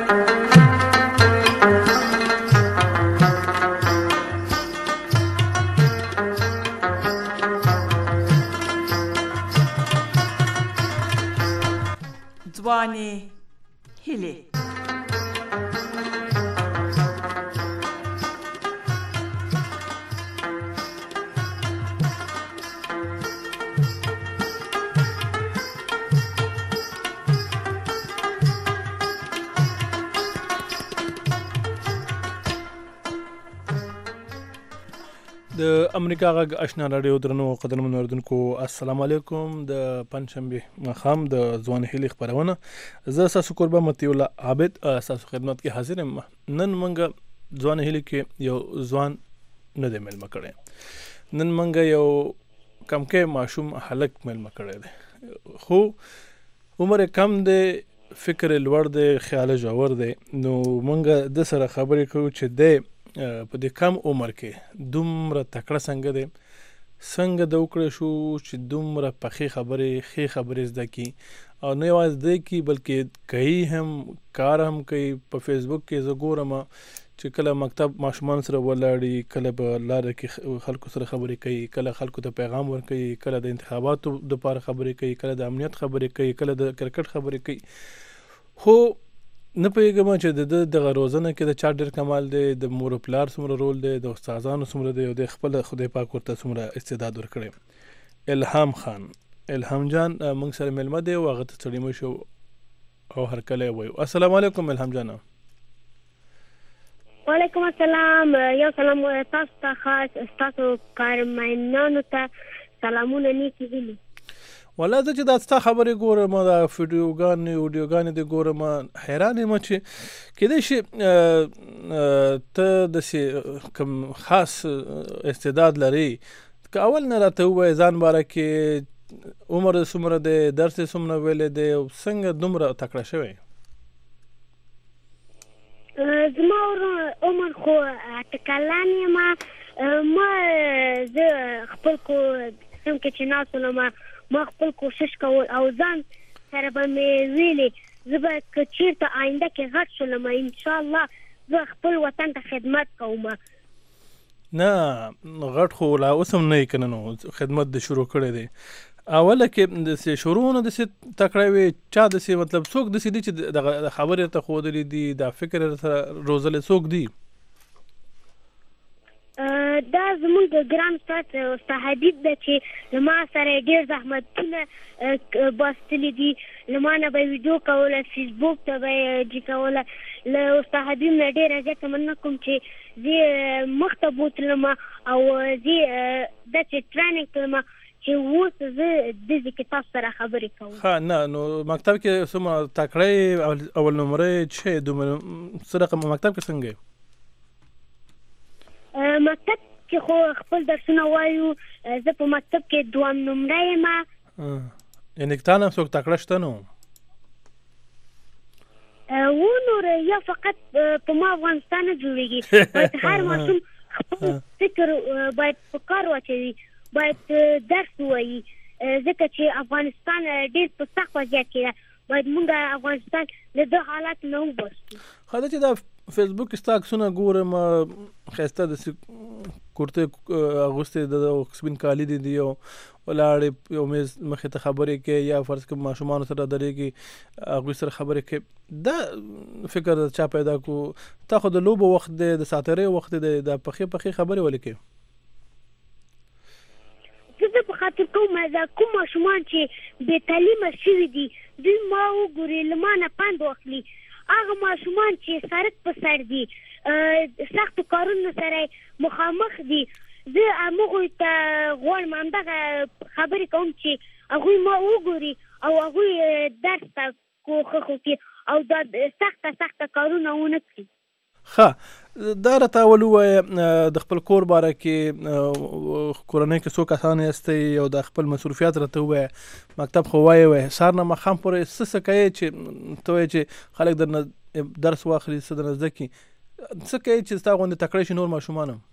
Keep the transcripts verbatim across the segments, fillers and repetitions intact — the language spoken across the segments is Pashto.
ځوانې هیلې. د امریکا غږ آشنا راډیو درنو قدرمنو اوریدونکو السلام علیکم. د پنځشنبه ماښام د ځوان هیلې خبرونه زه تاسو قربا متي الله عابد تاسو خدمت کې حاضر یم. نن منګه ځوان هیلې کې یو ځوان نه دی ملما کړی. نن منګه یو کم کې ماشوم هلک ملما کړی دی، خو عمر کم دی، فکر لوړ دی، خیال ژور دی. نو منګه د سره خبرې کوو چې دی په دې کم عمر کې دومره تکړه څنګه دی، څنګه د وکړی شو چې دومره پخې خبرې ښې خبرې زده کړي، او نه یوازې دی کړي بلکې کوي هم، کار هم کوي. په فیسبوک کې زه ګورم چې کله مکتب ماشومان سره ولاړي، کله به لاره کې خلکو سره خبرې کوي، کله خلکو ته پیغام ورکوي، کله د انتخاباتو دپاره خبرې کوي، کله د امنیت خبرې کوي، کله د کرکټ خبرې کوي. خو نه پوهېږم چې د ده دغه روزنه کې د چا ډېر کمال دی، د مور و پلار څومره رول دی، د استادانو څومره دی، او د خپله خدای پاک ورته څومره استعداد ورکړی. الهام خان، الهام جان موږ سره مېلمه دی او هغه ته ستړي مه شو او هرکلی وایو. السلام علیکم الهام جان. وعلیکم السلام. یو سلام تاسو ته خاص، ستاسو کارمندانو ته سلامونه، نیکې هیلې. والله زه چې دا ستا خبرې ګورم، دا ویډیوګانې ویډیوګانې دې ګورم، حیران یم چې کیدای شي ته داسې کوم خاص استعداد لري. که اول نه راته ووایې ځان باره کې، عمر دې څومره دی، درس دې څومره ویلی دی، او څنګه دومره تکړه شوی؟ زما عمر خو اته کلن یم. ما زه خپل کوم کې چې ناست وم، ما خپل کوشش کول او ځان سره به مې ویلې زه به که چېرته آینده کې غټ شولم انشاءالله زه خپل وطن ته خدمت کوم. نه غټ خو لا اوس هم نه یې که نه، نو خدمت دې شروع کړی دی. اوله کې داسې شروع نه داسې تکړه وې، چا داسې مطلب څوک داسې دي چې دغه خبرې ورته ښودلي دي، دا فکر ورته روزلی څوک دي؟ دا زموږ د ګران استاد استاد حبیب ده چې له ما سره ډېر زحمتونه باستلي دي. له ما نه به یې ویډیو کوله، فیسبوک ته به یې جي کوله. له استاد حبیب نه ډېره زیاته مننه کوم چې زه یې مخ ته بوتلم او زه یې داسې ټریننګ کړم چې اوس زه داسې کې تاسو سره خبرې کوم. ښه، نه نو مکتب کې څومره تکړه یې، اول نمره یې چې دومره څه رقم مکتب کې څنګه یې؟ مکتب کې خو خپل درسونه وایو، زه په مکتب کې دوم نمره یم. یعنې تا نه څوک تکړه شته نو؟ و نور یا فقط په ما افغانستان نه جوړېږي. باید هر ماشوم خپل فکر باید په کار واچوي، باید درس ووایي، ځکه چې افغانستان ډېر په سخت وضعیت کې ده. باید موږ افغانستان له دغه حالات نه وباسو. ښه ده چې دا فیسبوک کې ستا عکسونه ګورم، ښایسته داسې کورتۍ اغوستې ده او سپین کالي دي دي او ولاړې یو میز مخې ته خبرې کوي، یا فرض کړه ماشومانو سره درېږي هغوی سره خبرې کوي. دا فکر د چا پیدا کړو؟ تا خو د لوبو وخت دی، د ساتیرۍ وخت دی، دا پخې پخې خبرې ولې کوي؟ زه په خاطر کوم دا کوم ماشومان چې بې تعلیمه شوي دي دوی ما وګوري، له ما نه پند واخلي. هغه ماشومان چې سړک په سر دي، سختو کارونو سره مخامخ دي، زه هغوی ته غواړم همدغه خبرې کوم چې هغوی ما وګوري او هغوی درس ته کوښښ وکړي او دا سخته سخته کارونه ونه کړي. ښه، دا راته اول ووایه د خپل کور باره کې، کورنۍ کې څو کسان یاستئ او د خپل مصروفیات راته ووایه. مکتب خو وایې وایې سهار نه ماښام پورې څه څه کوې چې ته وایې چې خلک درنه درس واخلي، څه درنه زده کړي؟ څه کوې چې ستا غوندې تکړه شي نور ماشومان هم؟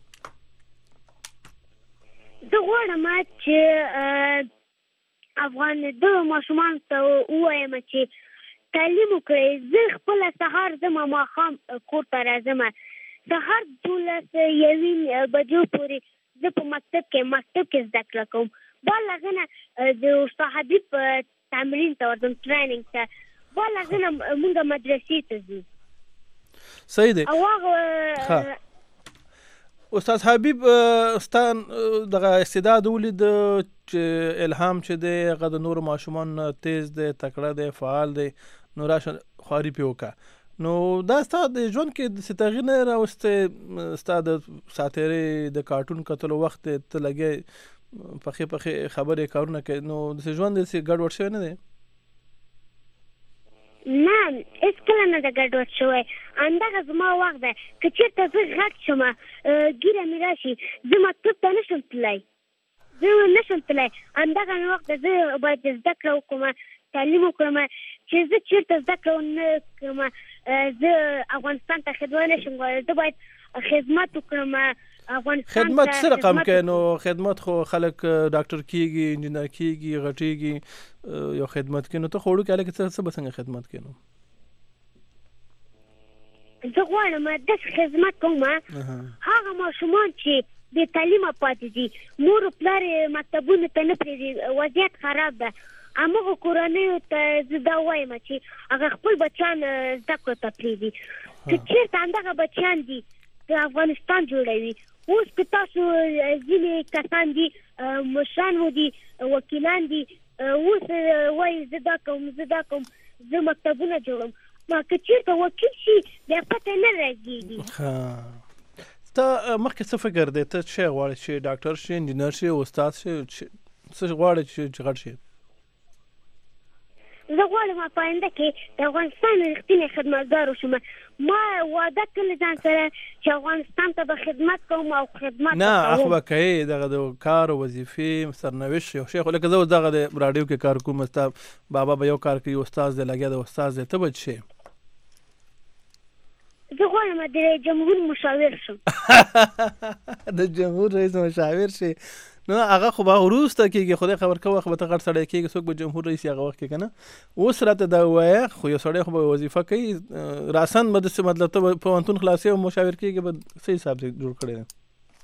زه غواړم چې افغان دغه ماشومانو ته ووایم چې تعلیم وکړئ. زه خپله سهار ځمه ماښام کور ته راځمه. سهار دولس یوې بجو پورې زه په مکتب کې مکتب کې زده کړه کوم. بعد هغه نه د استاد حبیب تمرین ته ورځم، ټریننګ ته. بعد هغه نه مونږ مدرسې ته ځو. صحیح دی. او هغه استاد حبیب ستان دغه استعداد ولید چې الهام چې دی هغه د نورو ماشومانو تیز دی، تکړه دی، فعال دی، نو راشه خواري پې وکړه. نو دا ستا د ژوند کې داسې تغییر نه راوستی؟ ستا د ساتیرۍ د کارټون کتلو وخت ته لګیا پخې پخې خبرې کارونه کوي، نو داسې ژوند داسې ګډوډ شوی نه دی؟ نه، هېڅکله نه ده ګډوډ شوی. همدغه زما وخت دی. که چېرته زه غټ شم ګیره مې راشي، زه مکتب ته نه شم تللی، زه نه شم تللی. همدغه وخت دی زه باید زده کړه وکړم، تعلیم وکړم. چې زه چېرته زده کړه ونه کړم، زه افغانستان ته خدمت نه شم کولی. زه باید خدمت وکړم افغانستان ته. خدمت څه رقم کوي؟ نو خدمت خو خلک ډاکټر کېږي، انجینر کېږي، غټېږي، یو خدمت کوي. نو ته خو وړوکی هلک څه څه به څنګه خدمت کوي؟ نو زه غواړم داسې خدمت کوم هغه ماشومان چې بې تعلیمه پاتې دي، مور و پلار یې مکتبونو ته نه پرېږدي، وضعیت خراب ده. همغو کورنیو ته زه دا وایم چې هغه خپل بچیان زده کړو ته پرېږدي. که چېرته همدغه بچیان دي د افغانستان جوړوي. اوس که تاسو ځینې کسان دي مشران و دي، وکیلان دي، اوس وایي زه دا کوم زه دا کوم زه مکتبونه جوړوم. ما که چېرته وکیل شي بیا پته نه لګېږي. ته مخکې څه فکر دی؟ ته څه غواړې چې ډاکټر شي، انجینر شي، استاد شي، څه غواړې چې غټ شي؟ زه غواړم په آینده کې د افغانستان رښتینی خدمتګار وشم. ما وعده کړې ځان سره چې افغانستان ته به خدمت کوم او خدمت نه اخ به کوې دغه د کار او وظیفې سرنوشت یو شی. خو لکه زه اوس دغه د راډیو کې کار کوم، ستا بابا به یو کار کوي، استاد دی لګیا د استاد دی، ته به څه شې؟ زه غواړم د جمهور مشاور شم. د جمهور رئیس مشاور شي؟ نو هغه خو به وروسته کېږي، خدای خبر کوه وخت به ته غټ سړی کېږي، څوک به جمهور رئیس هغه وخت کې که نه. اوس راته دا ووایه، خو یو سړی خو به وظیفه کوي راسن به داسې مطلب ته به پوهنتون خلاصې او مشاور کېږي، به څه حساب جوړ کړی دی؟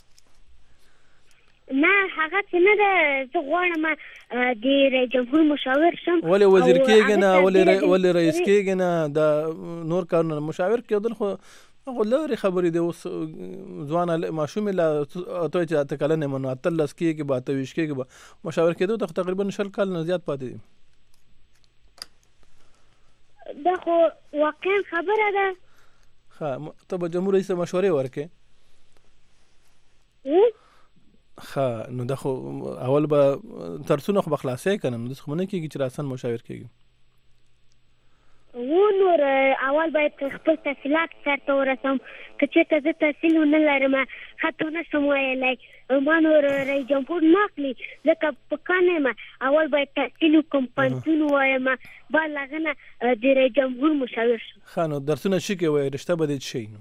نه هغه څه نه ده. زه غواړم د جمهور مشاور شم. ولې وزیر کېږي نه؟ ولې رئیس کېږي نه؟ د نور کارونه مشاور کېدل خو خو لرې خبرې دي. اوس ځوان ماشومې لا ته چې اته کلن یم نو اتلس کېږي به اته ویشت کېږي به مشاور کېدو ته تقریبا شل کال نه زیات پاتې دي. دا خو واقعا خبره ده. ښه ته به جمهور رئیس ته مشورې ورکړې؟ ښه نو دا خو اول به ترسونه خو به خلاصې که نه؟ نو داسې خو نه کېږي چې راسن مشاور کېږي. و نور اول باید خپل تحصیلات سرته ورسوم. که چېرته زه تحصیل ونه لرم حتی نه شم ویلی، ما نور رئیس جمهور نه اخلي ځکه په کار نه یم. اول باید تحصیل وکړم، پوهنتون ووایم، بعد له هغه نه د رئیس جمهور مشاور شم. ښه نو درسونه څه کې وایي؟ رشته به دې څه شي؟ نو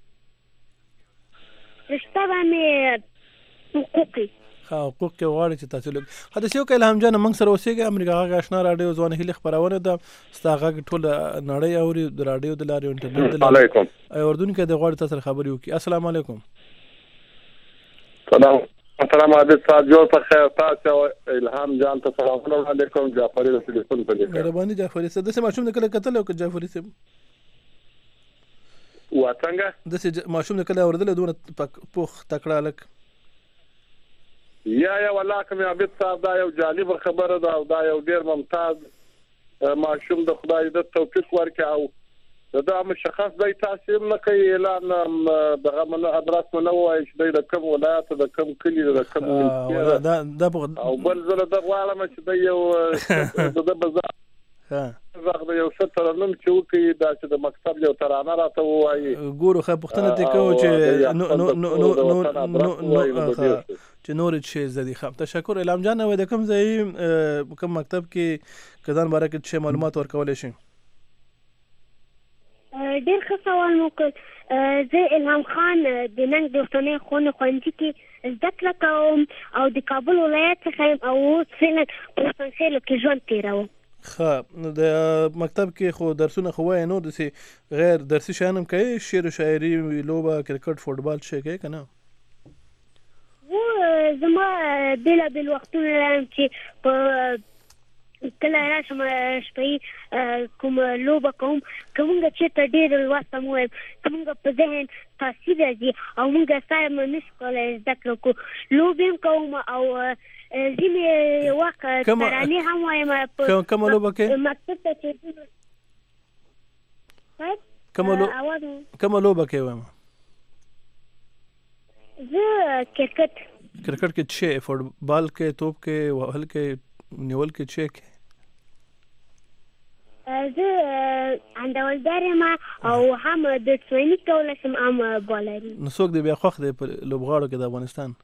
رشته به مې حقوقي. ښه حقوق کې غواړې چې تحصیل وکړې. ښه داسې وکړه الهام جانه موږ سره اوسېږئ. امریکا غږ اشنا راډیو ځوان هیلې خپرونه ده. ستا غږ ټوله نړۍ اوري د راډیو د لارې او انټرنیټ د لارې. اردن کې د غواړي تاسو سره خبرې وکړي. السلام علیکم. سلام سلام علیکم صاحب جوړ په خیر. تاسو الهام جان ته سلامونه وړاندې کوم. جعفري د ټلیفون په لیکه مهرباني جعفري صاحب. داسې ماشوم د کله کتل او که جعفري صاحب وا څنګه داسې ماشوم د کله اورېدلی دونه پوخ تکړه هلک؟ یا یا والله کوم عابد صاحب دا یو جالب خبره ده او دا یو ډیر ممتاز ماشوم د خدای د توفیق ورکړي او دا مشخص دی تاسو هم نه کوي اعلان دغه من ادرس نه وایي چې د کوم ولایت د کوم کلی د کوم دا دا او بل زله د غواړم چې د یو د بازار ها زغ د یو ستر نوم چې وکي دا چې د مکتب یو ترانه راته وایي. ګورو خو پوښتنه دې کوو چې نو نو نو نو نو چې نور څه زدي. خام تشکر الهام جان. و د کوم ځای کوم مکتب کې کدان باره کې څه معلومات ورکولای شي؟ ډېر ښه سوال مو کړ. زه الهام خان د ننګ دوستانه خونه خوندې کې زده کړه کوم او د کابل ولایت څخه او اوس فعلا په پنځه کې ژوند تیروم. ښه د مکتب کې خو درسونه خو وایي نو داسې غیر درسي شیان هم کوي شعر و شاعري لوبه کرکټ فوټبال څه کوي که نه و زما بېلابېل وختونه لرم چې په کله راشم شپهي کوم لوبه کوم که مونږ چېرته ډېر لوست هم ووایم که مونږ په ذهن تاثیر راځي او مونږ سره مو نشو کولی زده کړه کړو لوبې هم کوم او ځینې وخت ترانې هم وایم کومه لوبه کې مکتب ته چې کومه لوبه کې وایم زه کرکټ کرکټ کې څه فوټبال کې توپ کې وهل کې نیول کې څه کې زه اندولدار یم او هم د سویني کولی شم هم بالر یم نو څوک دی بیا خوښ دی په لوبغاړو کې د افغانستان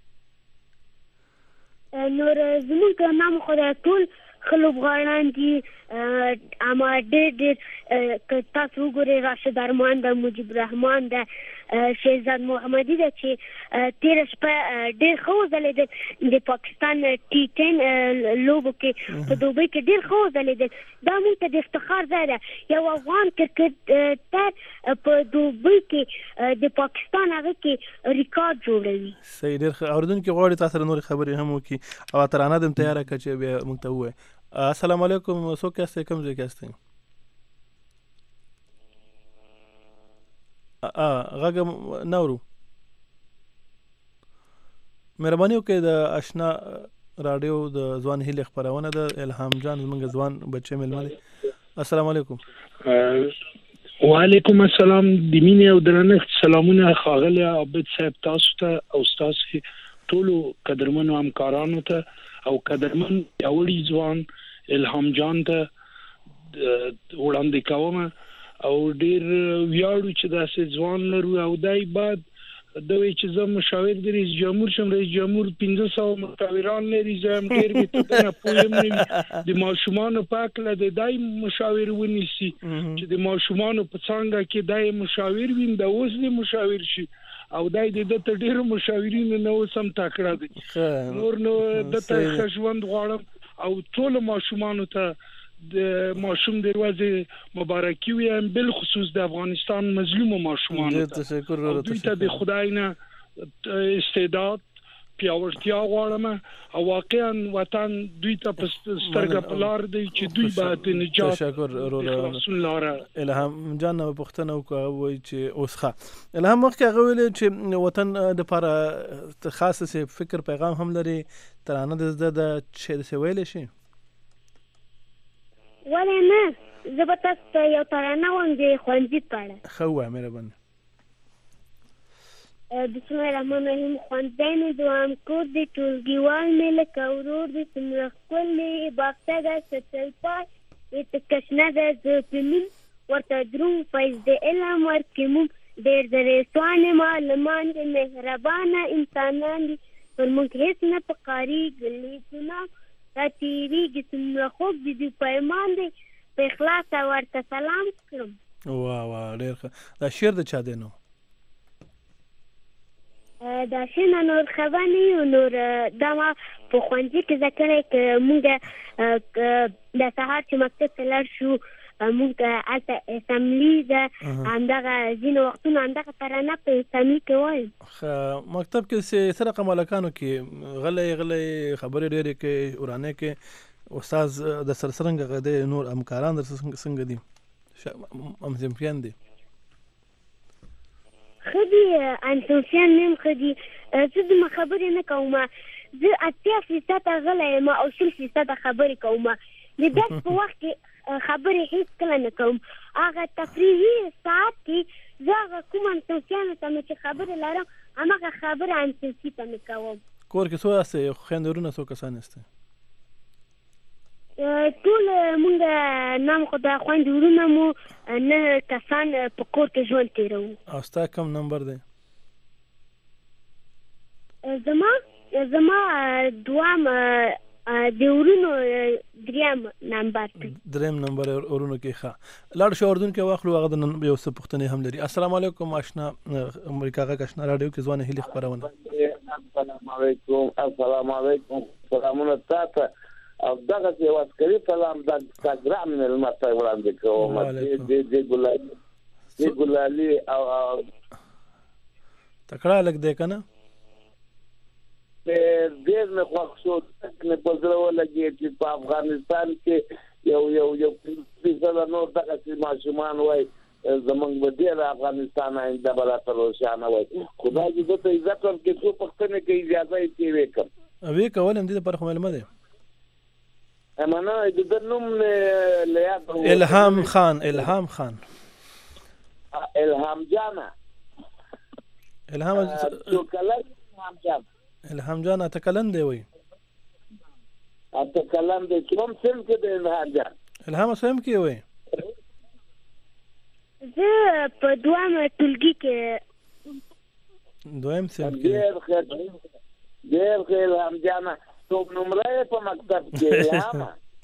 نور زمونږ نام خو د ټول ښه لوبغاړان دي اما ډېر ډېر که تاسو وګورئ راشد ارمان ده مجیب رحمان ده شهزاد محمدي ده چې تېره شپه ډېر ښه وځلېدل د پاکستان ټي ټین لوبو کې په دوبۍ کې ډېر ښه وځلېدل دا موږ ته د افتخار ځای ده یو افغان کرکټر په دوبۍ کې د پاکستان هغه کې ریکارډ جوړوي صحیح ډېر ښه اورېدونکي غواړي تا سره نورې خبرې هم وکړي او ترانه دې هم تیاره کړه چې بیا موږ ته ووایي السلام علیکم څوک یاستئ کوم ځای کې یاستئ غږ نه اورو مهرباني وکړئ د اشنا راډیو د ځوان هیلې خپرونه ده الهام جان زموږ ځوان بچی مېلمه دی السلام علیکم وعلیکم السلام د مینې او درنښت سلامونه ښاغلی عابد صاحب تاسو ته او ستاسو ټولو قدرمنو همکارانو ته او قدرمن پیاوړي ځوان الهام جان ته وړاندې کوم او ډیر ویاړو چې داسې ځوان لرو او دای بعد دوی چې زه مشاور د رئیس جمهور شم رئیس جمهور پنځه سوه مشاوران لري زه هم ډېر بې نه پوه یم د ماشومانو په هکله د دای مشاور ونیسي چې د ماشومانو په څانګه کې دای مشاور وي د اوس د مشاور شي او دای د دته ډېرو مشاورینو نه اوس هم تکړه دي نور نو دته ښه ژوند غواړم او ټولو ماشومانو ته د ماشوم د ورځې مبارکي ویم بالخصوص د افغانستان مظلومو ماشومانو ته دوی ته د خدای نه استعداد پیاوړتیا غواړم او واقعا وطن دوی ته په سترګه په لار دی چې دوی به د نجات تشکر خلاصون لاره الهام جان پوښتنه وکړه وایي چې اوس ښه الهام مخکې هغه ویلې چې وطن دپاره خاص فکر پیغام هم لري ترانه د زده ده چې داسې ویلی شي ولې نه زه به تاسو ته یو ترانه وایم د ښوونځي په اړه ښه ووایه مهرباني بسم الله الرحمن الرحیم ښوونځی مې دوهم کور دی ټولګیوال مې لکه ورور دی څومره ښکلې باغچه ده ښه تلپای یې تکه شنه ده زه په مین ورته دروم فیض د علم ورکړي موږ ډېر د ریسوانې معلمان دي مهربانه انسانان دي پر موږ هېڅ نه پکارېږي لیکونه دا تېرېږي څومره خوږ دي دوی پیمان دی په اخلاصه ورته سلام کړم واه واه ډېر ښه دا شعر د چا دی نو دا شعر نه نور خبر نه یو نور دا ما په ښوونځي کې زده کړی که موږ د سهار چې مکتب ته لاړ شو موږ هلته اسمبلي ده همدغه ځینې وختونه همدغه ترانه په اسمبلي کې وایم ښه مکتب کې څه رقم هلکانو کې غلی غلی خبرې ډېرې کوي ورانې کې استاذ د سر څرنګه هغه دی نور همکاران در څنګه دي همصنفیان دي ښه دي همصنفیان مې هم ښه دي زه دومره خبرې نه کوم زه اتیا فیصده غلی یم او شل فیصده خبرې کوم د درس په وخت کې خبرې هیڅ کله نه کوم هغه تفریحي ساعت کې زه هغه کوم همصنفیانو ته مې چې خبرې لرم هماغه خبره همصنفي ته مې کوم کور کې څو یاستئ خویندې ورونه څو کسان یاستئ ټول مونږ نام خو د خویندې ورونه مو نه کسان په کور کې ژوند تېروو او ستا کم نمبر دی زما زما دوام د ورونو دریم نمبر دی دریم نمبر ورونو کې ښه لاړ شو اردن کې واخلو هغه د نن یو څه پوښتنې هم لري السلام علیکم اشنا امریکا غږ اشنا راډیو کې ځوان هیلې خپرونه السلام علیکم السلام علیکم سلامونه تاسو او دغه یو عسکري سلام د ګرام نه لمته وړاندې کوم د د ګلالي د ګلالي او تکړه لګ دې کنه په ډېر نه خوښو نه پزرو لګي چې په افغانستان کې یو یو یو څه نور دغه ماشومان وای زمونږ بدیل افغانستان آینده بلا تر روشانه وای خدای دې ته عزت ورکړي چې پښتنه کې اجازه یې کې وکم اوی کولم دې پر معلومه ده امانه د نوم لیاد الهام خان الهام خان الهام جانا الهام تو کلن الهام جان الهام جان اتکلن دی وای اتکلن دی کوم فلم کې دی الهام جان الهام سم کې وای زه په دوامه ټولګي کې دویم سم کې ډېر ښه ډېر ښه الهام جان تو نمره په مکتب کې الهام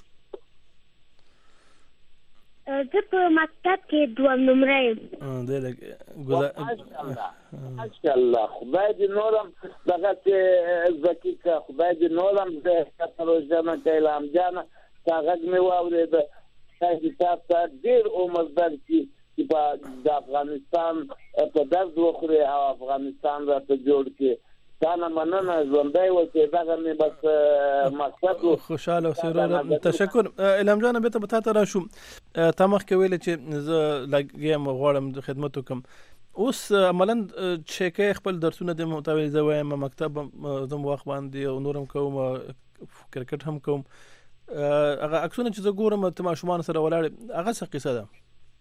زه په مکتب کې دوم نمره یم دې لګ ماشاءالله خدای دې نورم دغه چې زکی کا خدای دې نورم دې تروجنه کې الهام جان هغه مې واورید چې تاسو ته ډېر عمر درکې چې په افغانستان په درد وخوري او افغانستان راته جوړ کې تانا مننه ژوندۍ اوسې دغه مې بس مقصد خوشاله اوسې تشکر الهام جان به ته ته راشو تا مخکې ویل چې زه لګیم غواړم د خدمت وکم اوس عملاً چې خپل درسونه د متوازی زه وایم مکتب زم وخت باندې او نورم کوم کرکټ هم کوم هغه عکسونه چې زه ګورم ته ماشومان سره ولاړ هغه څه قصه ده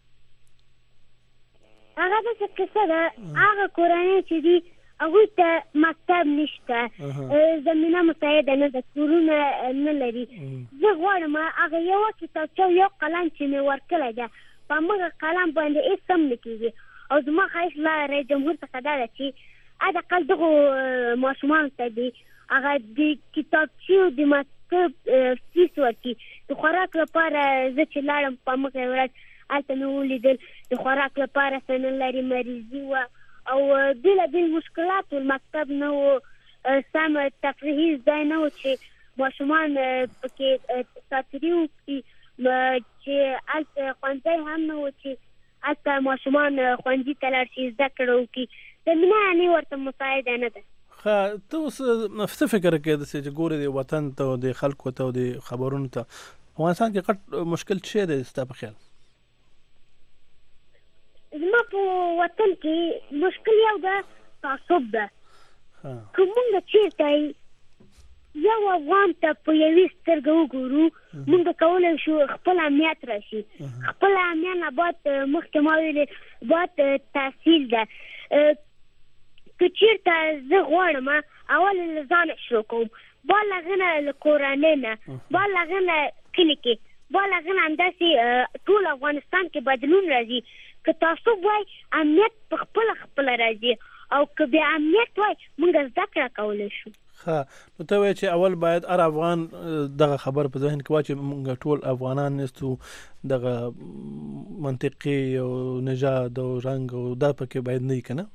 هغه څه قصه ده هغه کورنۍ چې دي هغه ته مکتب نشته زمينه مساعده نه د کورونه نه لري زه غواړم هغه یو کتابچه یو قلم چې مې ورکړی ده په هغه قلم باندې هیڅ هم نه کېږي او زما خواهش له رئیس جمهور څخه دا ده چې حداقل دغو ماشومانو ته دي هغه د کتابچې او د مکتب فیس ورکړي د خوراک لپاره زه چې لاړم په مخکې ورځ هلته مې ولیدل د خوراک لپاره څه نه لري مریضي وه او بېلابېل مشکلات مکتب نه و سم تفریحي ځای نه و چې ماشومان پکې تفریح وکړي چې هلته ښوونځی هم نه و چې هلته ماشومان ښوونځي ته لاړ شي زده کړه وکړي زمینه یعنې ورته مساعده نه ده ښه ته اوس څه فکر کوې داسې چې ګورې د وطن ته او د خلکو ته او د خبرونو ته افغانستان کې غټ مشکل څه دی ستا په خیال زما په وطن کې مشکل یو ده تعصب ده که مونږ چېرته یو افغان ته په یوې سترګه وګورو مونږ کولی شو خپل امنیت راشي خپل امنیت نه باید مخکې ما ویلې باید تحصیل ده که چېرته زه غواړم اول له ځانه شروع کوم بعد له هغه نه له کورنۍ نه بعد له هغه نه کلي کې بعد له هغه نه همداسې ټول افغانستان کې بدلون راځي که تعصب وای امنیت په خپله خپله راځي او که بیا امنیت وای موږ زده کړه کولی شو ښه نو ته وایې چې اول باید هر افغان دغه خبر په ذهن کې واچوي موږ ټول افغانان نیستو دغه منطقي او نژاد او رنګ او دا پکې باید نه وي که نه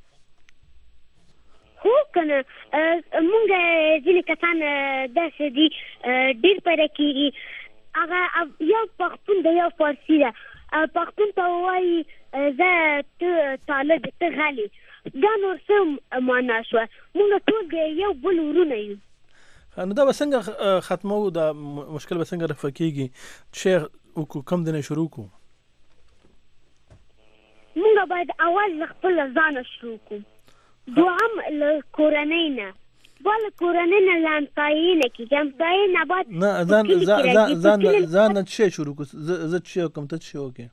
هو که نه موږ ځینې کسان داسې دي ډېر پیدا کېږي هغه یو پښتون د یو فارسي ده پښتون ته وایي زه ته طالب ته غلي دا نور څه معنا شوه موږ ټول د یو بل ورونه یو نو دا به څنګه ختمو دا مشکل به څنګه رفع کېږي شیخ وکړو کم دی نه شروع کړو موږ باید اول له خپله ځانه شروع کړو دوهم له کورنۍ نه بله کورنۍ نه له همسایې نه کېږي همسایې نه باید نه ځان ځان نه څه شی شروع کړو زه څه شی وکړم ته څه شی وکړې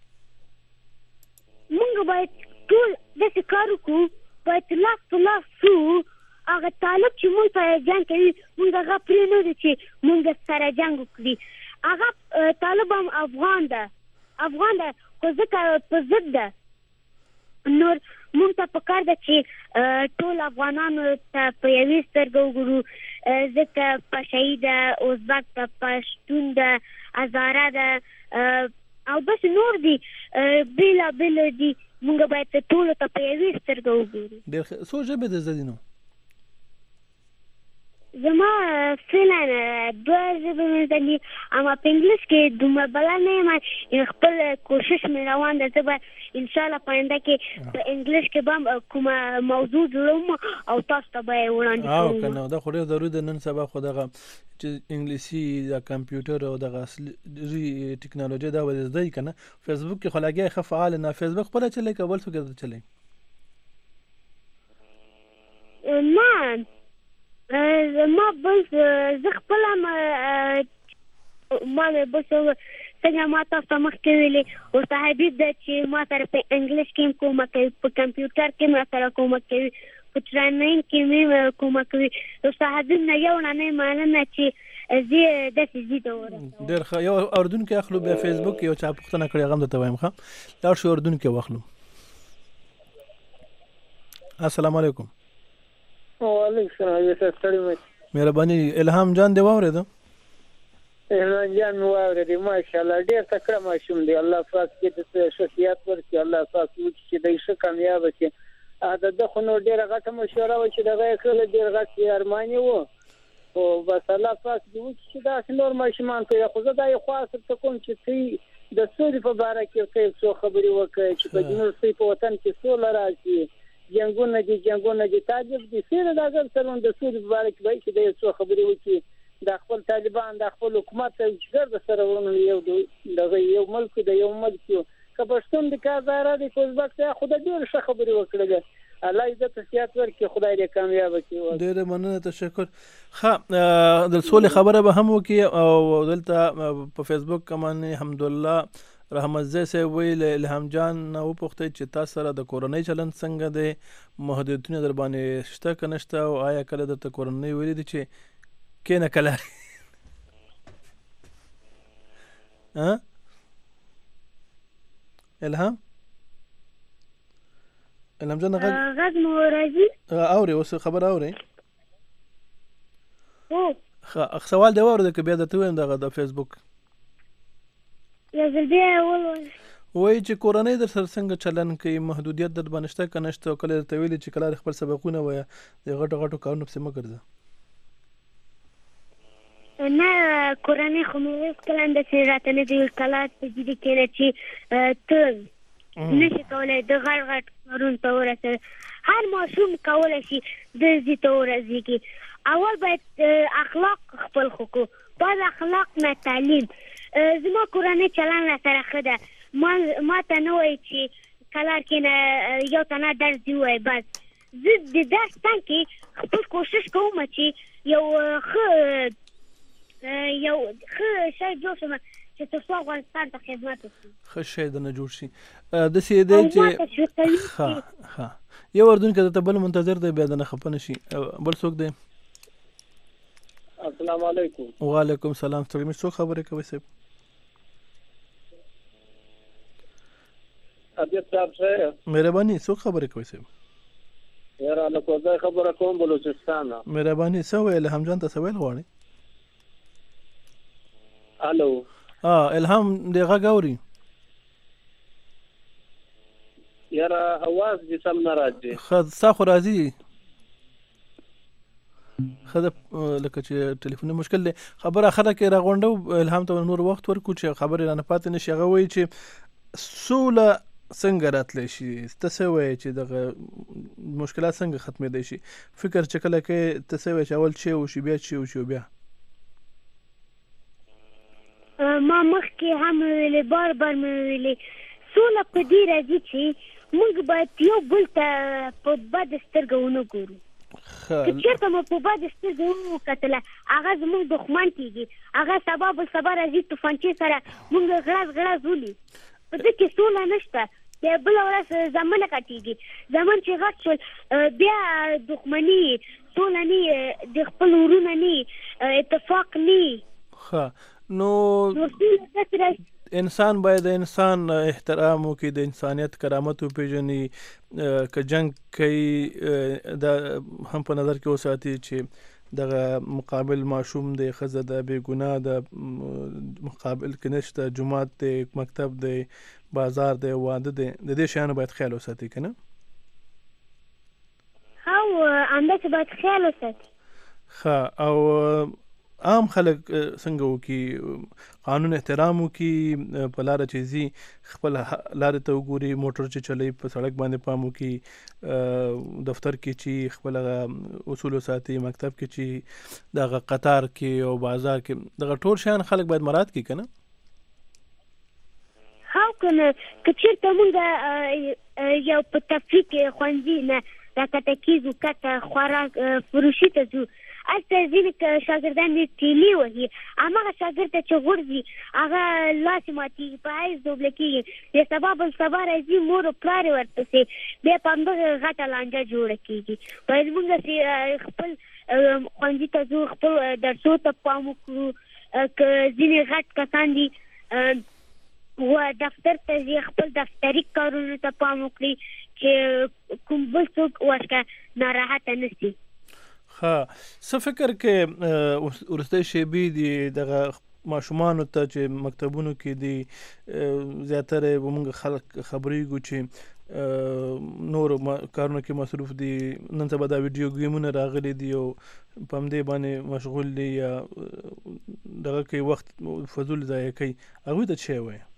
موږ باید ټول داسې کار وکړو باید لاس په لاس سو هغه طالب چې موږ سره جنګ کوي موږ هغه پرېنږدو چې موږ سره جنګ وکړي هغه طالب هم افغان ده افغان ده خو ځکه په ضد ده نور موږ ته پکار ده چې ټول افغانانو ته په یوې سترګه وګورو ځکه پشهي ده ازبک ده پښتون ده هزاره ده او داسې نور دي بېلابېل دي موږ باید ټولو ته په یوې سترګه وګورو ډېر څو ژبې د زده دي نو زما فعلا دوه ژبې مې زده دي، اما په انګلیس کې دومره بلد نه یم. خپل کوشش مې روان ده، زه به انشاءالله په آینده کې په انګلیس کې به کومه موضوع جوړوم او تاسو ته به یې وړاندې او کوم. کنه دا خو ډېر ضروري ده نن سبا، خو دغه چې انګلیسي د کمپیوټر او دغه اصلي ټکنالوژي دا ولې زده که نه. فیسبوک کې خو لګیا ښه فعال نه، فیسبوک خپله چلی که بل څوک یې چلی؟ نه ما بل زه خپله ما بل څنګه ما تاسو ته مخکې ویلې ورته حبیب ده چې ما سره په انګلیش کې هم کومک کوي، په کمپیوټر کې ما سره کومک کوي، په ټرینینګ کې مې کومک کوي. ورته حبیب نه یو ننۍ مننه چې زه داسې ځي ته ورسوم. ډېر ښه. یو اردونکي اخلو بیا فیسبوک کې یو چا پوښتنه کړې هغه هم درته وایم. ښه لاړ شو اردونکي واخلو. السلام علیکم. وعلیکم السلام. یې ستړي مې مهرباني. الهام جان دې واورېده؟ الهام جان مې واورېدې. ماشاءالله ډېر تکړه ماشوم دی. الله پاک دې ته شخصیت ورکړي، الله پاک وکړي چې دی ښه کامیابه شي. د ده خو نو ډېره غټه مشوره وه چې دغه یې کړله، ډېر غټ ارمان یې و، خو بس الله پاک دې وکړي چې داسې نور ماشومان کوي. خو زه دا یو خواست درته کوم چې ته د سولې په باره کې ته یو څو خبرې وکړې چې په جنوب په وطن کې سوله راشي، جنګونه دي جنګونه دي تعجب دي سره دا ګر سره د سوري په اړه کې به چې د څو خبرې وکړي د خپل طالبان د خپل حکومت چې ګر سره ورونه یو د یو ملک د یو ملک یو کبشتون د کازاره د کوزبک ته خدای ډېر ښه خبرې وکړه. الله عزت صحت ورکړي، خدای دې کامیاب کړي. ډېر مننه، تشکر. ښه د سولې خبره به هم وکړي او دلته په فیسبوک باندې حمدالله رحمت زی صاحب ویل الهام جان نه وپوښتئ چې تاسو سره د کورنۍ چلند څنګه دی، محدودیتونه در باندې شته که نشته، او آیا کله درته کورنۍ ویلي دي چې کینه کله الهام الهام جان غږ مو راځي؟ اوري اوس خبر اوري؟ هو سوال دی واورېده که بیا درته ووایم دغه د فیسبوک یو ځل بیا یې ولولئ. وایي چې کورنۍ در سره څنګه چلند کوي، محدودیت در باندې شته که نشته، او کله درته ویلي چې کله خپل سبقونه وایه د غټو غټو کارونو پسې مه ګرځه؟ نه کورنۍ خو مې هېڅکله همداسې راته نه دي ویل کله په جدي کښېنه چې ته نشي کولی د غټ غټ کارونو ته ورسېږي. هر ماشوم کولی شي د ځي ته ورسېږي. اول باید اخلاق خپل ښه کړو، بعد اخلاق نه تعلیم. زما کورنۍ چلند راسره ښه ده. ما ته نه وایي چې کلار کښېنه یو تنه درس دې ووایي بس. زه د درس څنګ کې خپل کوشش کوم چې یو ښه یو ښه شی جوړ شم چې تر څو افغانستان ته خدمت وکړي. ښه شی درنه جوړ شي. داسې دی چې ښه ښه یو اردونکی درته بل منتظر دی، بیا دنه خفه نه شي. بل څوک دی؟ السلام علیکم. وعلیکم السلام. ستړي مې څوک خبرې کوي صاحب؟ ابيض صاحب صاحب مهرباني څوک خبرې کوي صاحب؟ یاره له کوزای خبره کوم بلوچستان. مهرباني څه ویل الهام جان ته څه ویل غواړي؟ الو اه الهام دې غږ اوري؟ یاره اواز دې سم نه راځي. ښه ستا خو راځي. ښه ده لکه چې ټلیفوني مشکل دی. خبره اخره کې راغونډو الهام ته نور وخت ورکړو چې خبرې رانه پاتې نه شي. هغه وایي چې سوله څنګه راتلی شي؟ ته څه وایې چې دغه مشکلات څنګه ختمېدی شي؟ فکر چې کله کوې ته څه وایې چې اول چې وشي بیا چې وشي بیا؟ ما مخکې هم ویلې بار بار مې ویلې سوله په دې راځي چې موږ باید یو بل ته په بده سترګه ونه ګورو. که چېرته مو په بده سترګه وکتله هغه زموږ دښمن کېږي. هغه سبا بل سبا راځي توفانچې سره موږ غړز غړز ولي. په دې کې سوله نشته. بیا بله ورځ زامنه کټېږي. زامن چې غټ شول بیا دښمني سوله نه، د خپل ورونه نه، اتفاق نه. ښه نو انسان باید د انسان احترام وکړي، د انسانیت کرامت وپېژني. که جنګ کوي دا هم په نظر کې وساتي چې دغه مقابل ماشوم دی، ښځه ده، بې ګناه ده، مقابل کې نشته، جومات دی، مکتب دی، بازار دی، واده دی، د دې شیانو باید خیال وساتي که نه؟ او همداسې باید خیال وساتي. ښه او عام خلک څنګه وکړي قانون احترام وکړي په لاره چې ځي خپل لارې ته وګوري موټر چې چلوي په سړک باندې پام وکړي دفتر کې چې خپل اصول وساتي مکتب کې چې دغه قطار کې او بازار کې دغه ټول شیان خلک باید مراعات کړي که نه هاو که نه که چېرته مونږ یو په تفریح کې ښوونځي نه راکته کېږو کته خوراک فروشي ته ځو هلته ځینې شاګردان دې تیلي وهي هماغه شاګرد ته چې غورځي هغه لاس یې ماتېږي په حیض دوبله کېږي بیا سبا بل سبا راځي مور و پلار یې ورپسې بیا په همدغه غټه لانجه جوړه کېږي باید موږ هسې خپل ښوونځي ته ځو خپل درسو ته پام وکړو که ځینې غټ کسان دي و دفتر ته ځي خپل دفتري کارونو ته پام وکړي چې کوم بل څوک ورته ناراحته نه شي ښه څه فکر کې وروستۍ شیبې دي دغه ماشومانو ته چې مکتبونو کې دي زیاتره موږ خلک خبرېږو چې نور کارونو کې مصروف دي نن سبا دا ویډیو ګیمونه راغلي دي او په همدې باندې مشغول دي یا دغه کوي وخت فضول ضایع کوي هغوی ته څه وایي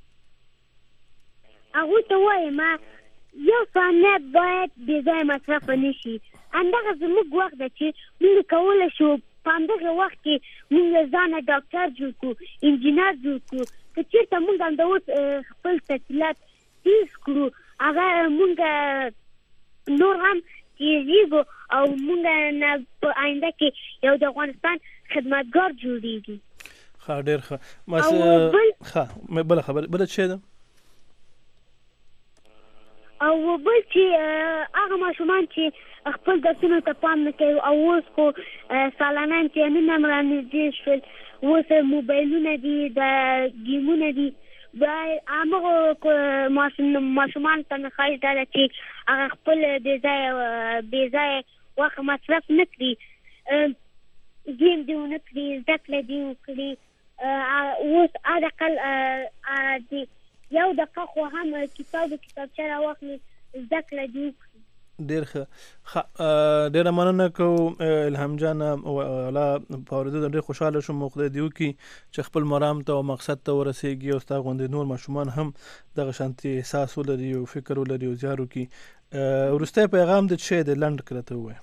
هغوی ته وایم یو ثانیه باید بېځایه مصرف نه شي همدغه زموږ وخت ده چې موږ کولی شو په همدغه وخت کې موږ ځانه ډاکټر جوړ کړو انجینر جوړ کړو که چېرته موږ همدا اوس خپل تحصیلات تیز کړو هغه موږ نور هم تیزېږو او موږ نه په آینده کې یو د افغانستان خدمتګار جوړېږي ښه ډېر ښه ښه بله خبره بله څه ده او بل چې هغه ماشومان چې خپل درسونو ته پام نه کوي او اوس خو سالانه امتحانونه هم رانږدې شول اوس موبایلونه دي د ګیمونه دي همغه ماشومانو ته مې خواهش دا ده چې هغه خپل بېځایه بېځایه وخت مصرف نه کړي ګیم دې ونه کړي زده کړه دې وکړي اوس حداقل د یو دقیقه خو هم کتاب کتابچه راواخلي زده کړه دې وکړي ډېر ښه ډېره مننه کوو الهام جانه والا په اورېدو ډېر خوشحاله شوم خدای دې وکړي چې خپل مرام ته او مقصد ته ورسېږي او ستا غوندې نور ماشومان هم دغه شانتي احساس ولري او فکر ولري او زیار وکړي وروستی پیغام دې څه شی دی لنډ کړه ته ووایه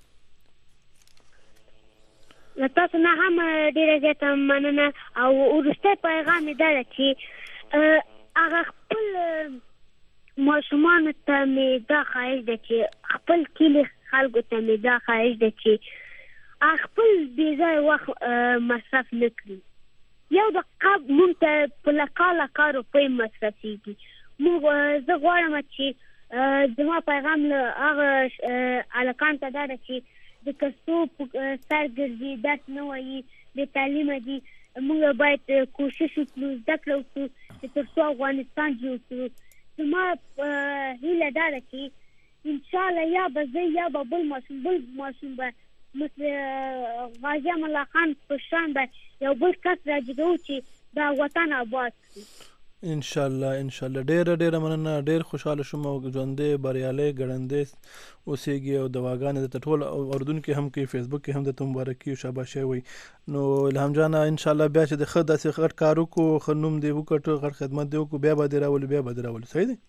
له تاسو نه هم ډېره زیاته مننه او وروستی پیغام یې دا ده چې هغه خپل ماشومانو ته مې دا خواهش ده چې خپل کلي خلکو ته مې دا خواهش ده چې خپل بېځایه وخت مصرف نه کړي یو دقیقه مونږ ته په لکه لکه روپۍ مصرفېږي مونږ زه غواړم چې زما پیغام له هغه هلکانو ته دا ده چې د کسو سر ګرځي درس نه وایي بې تعلیمه دي موږ باید کوشش وکړو زده کړه وکړو چې تر څو افغانستان جوړ کړو زما هیله دا ده چې انشاءالله یا به زه یا به بل ماشوم بل ماشوم به مثل غازي امان الله خان په شان به یو بل کس راجګو چې دا وطن آباد کړي انشاءالله انشاءالله ډېره ډېره مننه ډېر خوشحاله شوم او ژوندی بریالی ګړندی اوسېږي او دواګانې درته ټول اردونکي هم کوي فیسبوک کې هم درته مبارکي او شاباشي وایي نو الهام جانه انشاءالله بیا چې د ښه داسې غټ کار وکړو ښه نوم دې وکړو غټ خدمت دې وکړو بیا به دې راولو بیا به دې راولو صحیح دی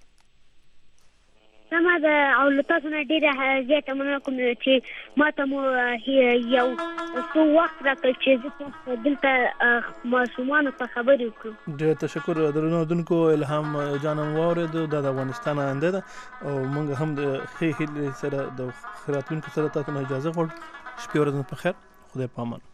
سمه ده او له تاسو نه ډېره زیاته مننه کوم چې ما ته مو یو څو وخت راکړ چې زه تاسو دلته ماشومانو ته خبرې وکړم ډېر تشکر درنو اردونکو الهام جان هم واورېدو دا د افغانستان آینده ده او موږ هم د ښې هیلې سره د ښه راتلونکي سره تاسو نه اجازه غواړو شپې ورځ مو په خیر خدای په امان